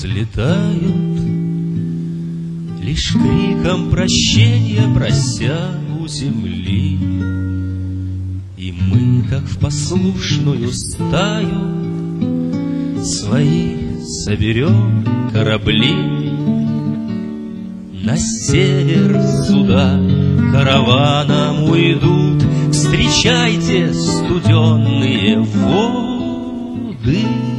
взлетают, лишь криком прощения прося у земли. И мы, как в послушную стаю, свои соберем корабли. На север суда караваном уйдут, встречайте студенные воды.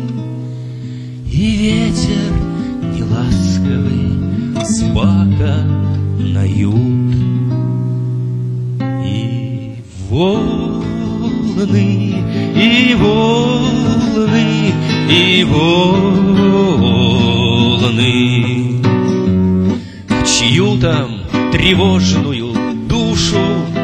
И ветер неласковый с бака на юг, и волны, и волны, и волны в чью там тревожную душу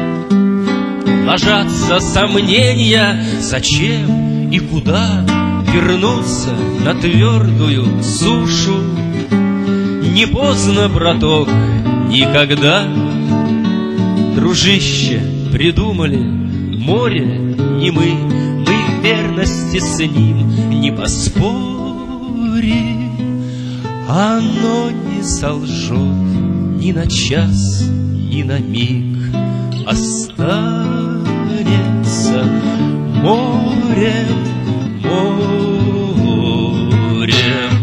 ложатся сомнения, зачем и куда вернуться на твердую сушу. Не поздно, браток, никогда, дружище, придумали море, и мы в верности с ним не поспорим. Оно не солжет ни на час, ни на миг, останется морем, морем.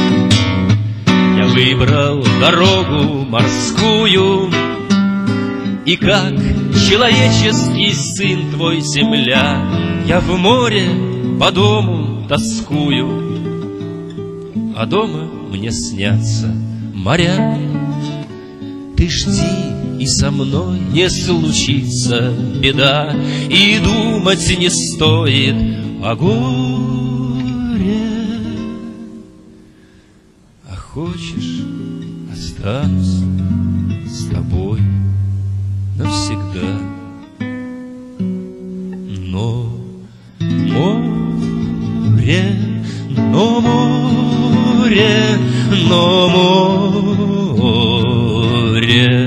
Я выбрал дорогу морскую, и как человеческий сын твой, земля, я в море по дому тоскую, а дома мне снятся моря. Ты жди, и со мной не случится беда, и думать не стоит о горе. А хочешь, останусь с тобой навсегда. Но море, но море, но море